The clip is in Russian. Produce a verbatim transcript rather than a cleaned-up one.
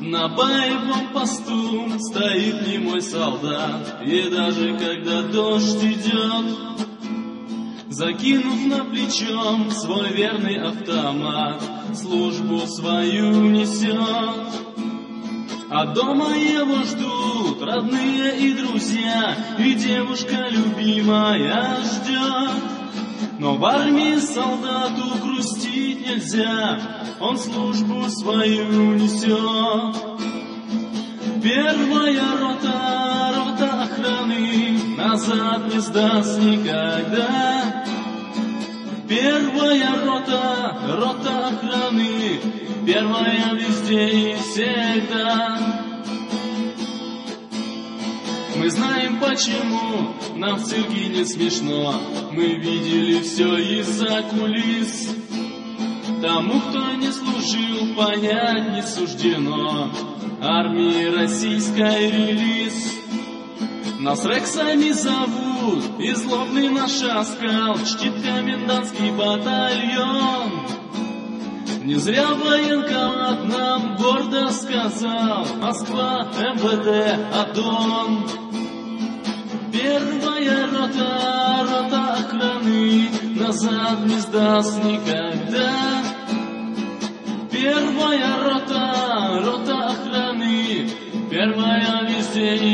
На боевом посту стоит немой солдат, и даже когда дождь идет, закинув на плечо свой верный автомат, службу свою несет. А дома его ждут родные и друзья, и девушка любимая ждет. Но в армии солдату грустить нельзя, он службу свою несет. Первая рота, рота охраны, назад не сдаст никогда. Первая рота, рота охраны, первая везде и всегда. Мы знаем, почему нам в цирке не смешно, мы видели все из-за кулис. Тому, кто не служил, понять не суждено, армии российской релиз. Нас рексами зовут, и злобный наш оскал чтит комендантский батальон. Не зря военкомат нам гордо сказал: Москва, эм вэ дэ, Адон. Первая рота, рота охраны, назад не сдаст никогда. Первая рота, рота охраны, первая везде